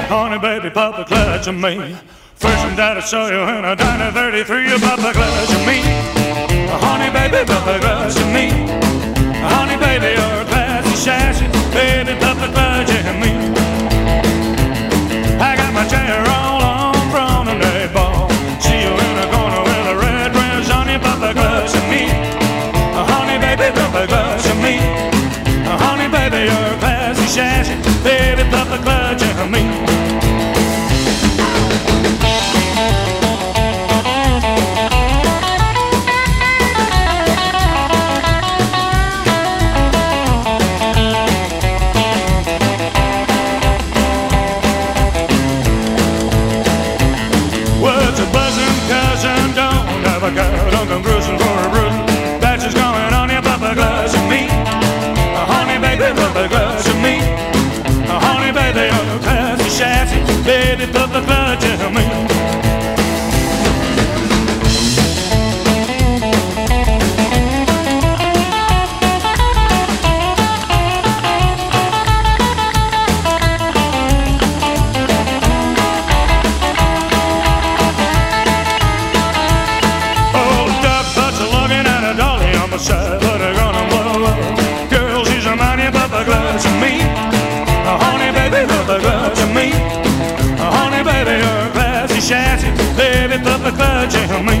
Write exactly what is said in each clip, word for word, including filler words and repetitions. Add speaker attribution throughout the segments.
Speaker 1: Honey, baby, pop a clutch of me. First time that I saw you in a diner thirty-three, you pop a clutch of me. Honey, baby, pop a clutch of me. Honey, baby, you're a classy, sassy. Baby, pop a clutch of me. I got my chair all on from the day ball. See you in the corner with a red dress. Honey, pop a clutch of me. Honey, baby, pop a clutch of me. Honey, baby, you're a classy, sassy. Baby, pop a clutch of me. What's a buzzing, cousin? Don't have a girl, don't come cruising for a bruising. That's just going on, you pop a glass of me. Honey, baby, pop a glass of me. Honey, baby, you're classy, sassy. Baby, pop a glass of me. Side, but I'm gonna blow. Girl, she's a man, you pop a glass of me. Honey, baby, pop a glass of me. Honey, baby, you're classy, sassy. Baby, pop a glass of me.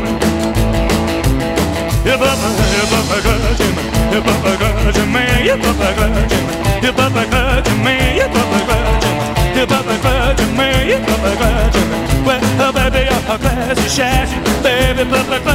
Speaker 1: You pop a, you pop a glass of me. You pop a glass of me. You pop a glass of me. You pop a glass of me. You pop a glass of me. You pop a glass of me. You pop a glass of me. Well, baby, you're classy, sassy. Baby, pop a glass.